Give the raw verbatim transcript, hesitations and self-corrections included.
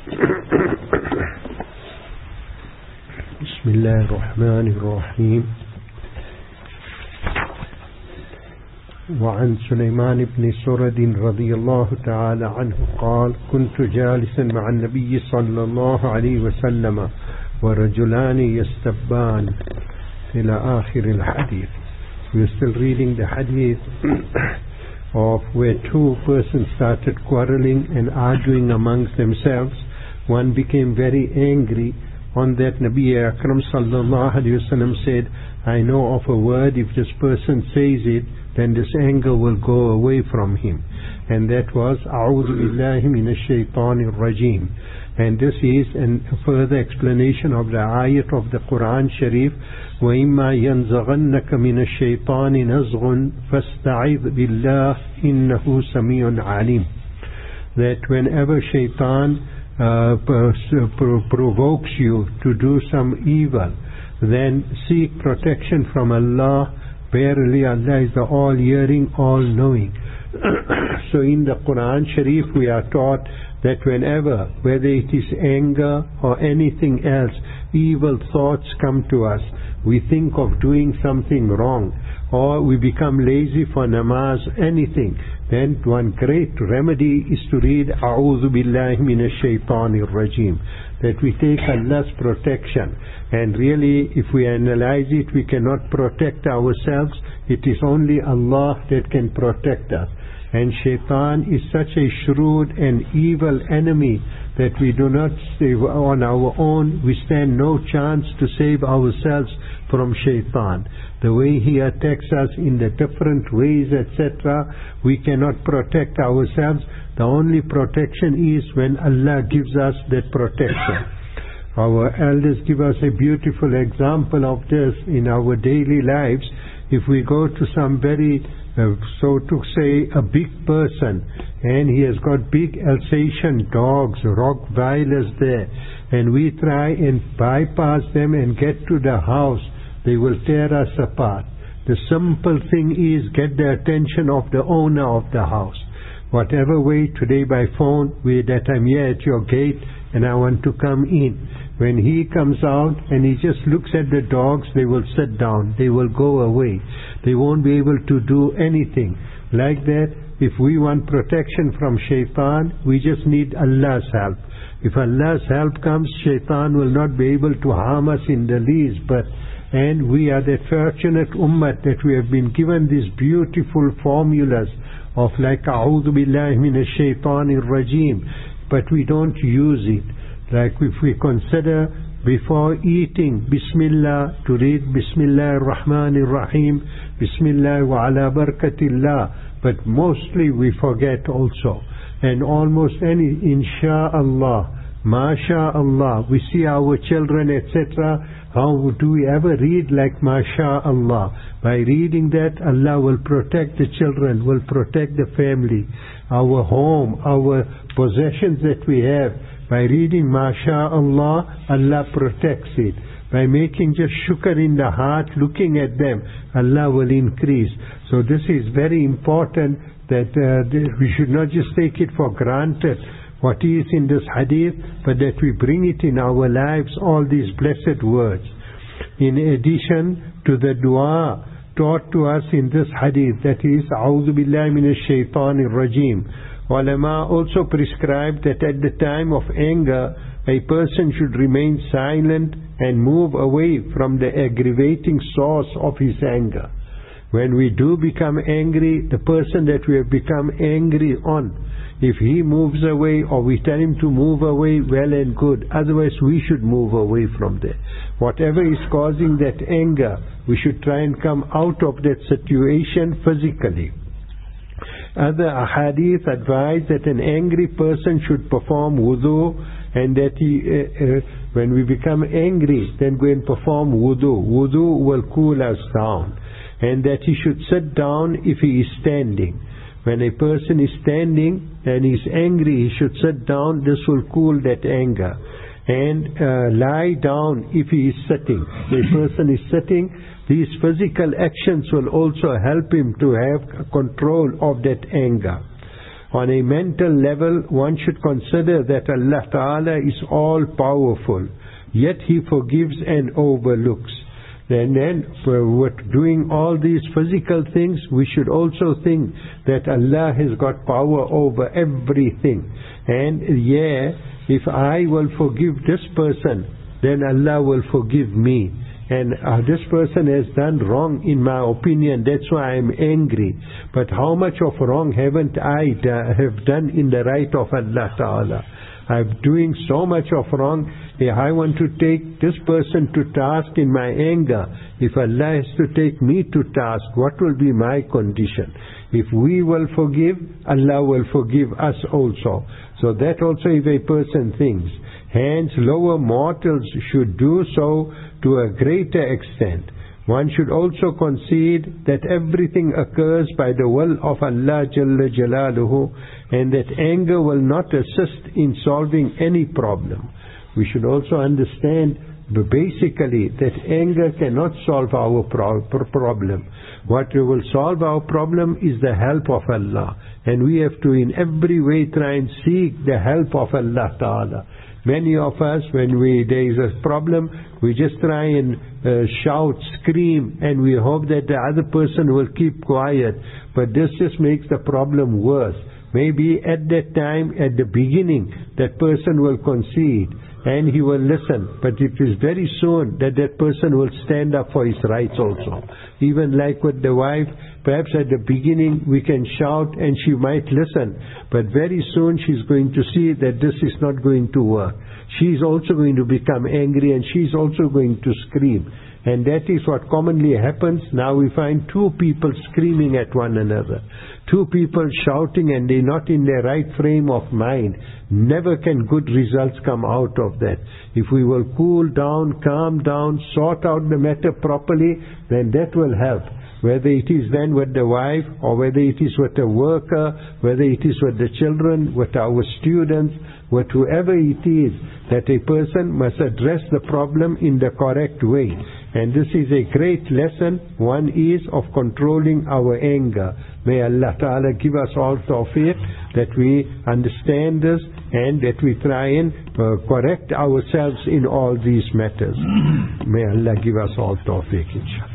بسم الله الرحمن الرحيم. وعن سليمان بن سرد رضي الله تعالى عنه قال: كنت جالسا مع النبي صلى الله عليه وسلم ورجلان يستبان إلى آخر الحديث. We are still reading the hadith of where two persons started quarreling and arguing amongst themselves. One became very angry. On that, Nabi Akram sallallahu alayhi wa sallam said, I know of a word, if this person says it, then this anger will go away from him. And that was, A'udhu billahi minash shaitanir rajim. And this is an, a further explanation of the ayat of the Quran Sharif, وَإِمَّا يَنْزَغَنَّكَ مِنَ الشَّيْطَانِ نَزْغٌ فَاسْتَعِذْ بِاللَّهِ إِنَّهُ سَمِيعٌ عَلِيمٌ. That whenever shaitan uh, provokes you to do some evil, then seek protection from Allah. Verily Allah is the all-hearing, all-knowing. So in the Quran Sharif we are taught that whenever, whether it is anger or anything else, evil thoughts come to us, we think of doing something wrong, or we become lazy for namaz, anything, then one great remedy is to read A'udhu billahi minash shaitanir rajim, that we take Allah's protection. And really, if we analyze it, we cannot protect ourselves. It is only Allah that can protect us. And shaitan is such a shrewd and evil enemy that we do not save on our own. We stand no chance to save ourselves from shaitan. The way he attacks us in the different ways, et cetera, we cannot protect ourselves. The only protection is when Allah gives us that protection. Our elders give us a beautiful example of this in our daily lives. If we go to some very, uh, so to say, a big person, and he has got big Alsatian dogs, Rottweilers there, and we try and bypass them and get to the house, they will tear us apart. The simple thing is get the attention of the owner of the house. Whatever way, today by phone, we that I'm here at your gate and I want to come in. When he comes out and he just looks at the dogs, they will sit down, they will go away. They won't be able to do anything. Like that, if we want protection from shaitan, we just need Allah's help. If Allah's help comes, shaitan will not be able to harm us in the least. But and we are that fortunate ummah that we have been given these beautiful formulas of like A'udhu billahi minash shaitanir rajim, but we don't use it. Like if we consider before eating Bismillah, to read Bismillah ar-Rahman ar-Rahim, Bismillah wa ala barakatillah, but mostly we forget also. And almost any Insha'Allah, MashaAllah, we see our children, et cetera. How do we ever read like MashaAllah? By reading that, Allah will protect the children, will protect the family, our home, our possessions that we have. By reading MashaAllah, Allah protects it. By making just shukr in the heart, looking at them, Allah will increase. So this is very important that uh, we should not just take it for granted what is in this hadith, but that we bring it in our lives, all these blessed words. In addition to the dua taught to us in this hadith, that is, A'udhu billahi minash shaitanir rajim. Ulama also prescribed that at the time of anger, a person should remain silent and move away from the aggravating source of his anger. When we do become angry, the person that we have become angry on, if he moves away or we tell him to move away, well and good. Otherwise we should move away from there. Whatever is causing that anger, we should try and come out of that situation physically. Other ahadith advise that an angry person should perform wudu, and that he, uh, uh, when we become angry, then go and perform wudu. Wudu will cool us down. And that he should sit down if he is standing. When a person is standing and is angry, he should sit down. This will cool that anger. And uh, lie down if he is sitting. If a person is sitting, these physical actions will also help him to have control of that anger. On a mental level, one should consider that Allah Ta'ala is all powerful, yet He forgives and overlooks. And then for what doing all these physical things, we should also think that Allah has got power over everything. And yeah, if I will forgive this person, then Allah will forgive me. And uh, this person has done wrong in my opinion, that's why I'm angry. But how much of wrong haven't I da- have done in the right of Allah Ta'ala? I'm doing so much of wrong. If I want to take this person to task in my anger, if Allah has to take me to task, what will be my condition? If we will forgive, Allah will forgive us also. So that also if a person thinks. Hence, lower mortals should do so to a greater extent. One should also concede that everything occurs by the will of Allah Jalla Jalaluhu, and that anger will not assist in solving any problem. We should also understand basically that anger cannot solve our pro- problem. What will solve our problem is the help of Allah, and we have to in every way try and seek the help of Allah Ta'ala. Many of us, when we there is a problem, we just try and uh, shout, scream, and we hope that the other person will keep quiet. But this just makes the problem worse. Maybe at that time, at the beginning, that person will concede and he will listen. But it is very soon that that person will stand up for his rights also. Even like with the wife, perhaps at the beginning we can shout and she might listen. But very soon she's going to see that this is not going to work. She's also going to become angry and she's also going to scream. And that is what commonly happens. Now we find two people screaming at one another. Two people shouting and they're not in their right frame of mind. Never can good results come out of that. If we will cool down, calm down, sort out the matter properly, then that will help. Whether it is then with the wife, or whether it is with the worker, whether it is with the children, with our students, with whoever it is, that a person must address the problem in the correct way. And this is a great lesson. One is of controlling our anger. May Allah Ta'ala give us all tawfiq that we understand this and that we try and uh, correct ourselves in all these matters. May Allah give us all tawfiq, inshallah.